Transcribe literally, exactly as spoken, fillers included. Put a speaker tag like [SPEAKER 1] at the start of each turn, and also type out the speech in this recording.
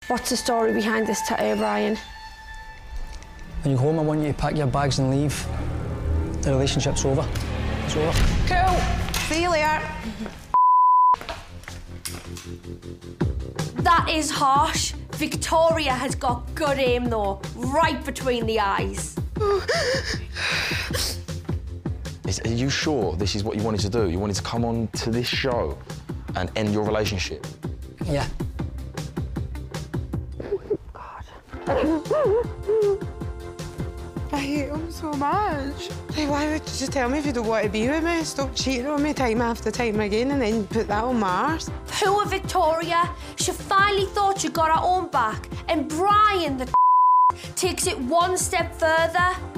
[SPEAKER 1] What's the story behind this tattoo, Brian?
[SPEAKER 2] When you go home, I want you to pack your bags and leave. The relationship's over. It's over.
[SPEAKER 1] Cool. See you later. That is harsh. Victoria has got good aim, though. Right between the eyes.
[SPEAKER 3] Is, are you sure this is what you wanted to do? You wanted to come on to this show and end your relationship?
[SPEAKER 2] Yeah.
[SPEAKER 4] I hate him so much. Like, why would you just tell me if you don't want to be with me? Stop cheating on me time after time again and then put that on Mars.
[SPEAKER 1] Poor Victoria. She finally thought she got her own back. And Brian, the takes it one step further.